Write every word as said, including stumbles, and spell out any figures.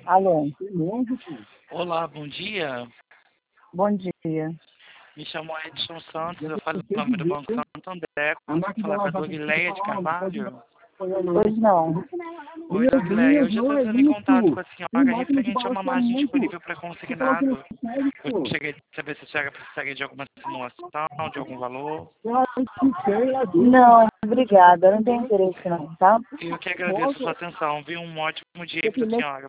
Alô, Olá, bom dia. bom dia. Me chamo Edson Santos, eu falo em nome do Banco Santander. Consigo falar com a Dorileia de Carvalho? Pois não. Oi, Dorileia, eu já estou entrando em contato com a senhora referente a uma margem disponível para consignado. Eu cheguei a saber se a senhora precisaria de alguma simulação, de algum valor. Não, obrigada. Não tenho interesse não, tá? E eu que agradeço a sua atenção. Viu? Um ótimo dia para a senhora.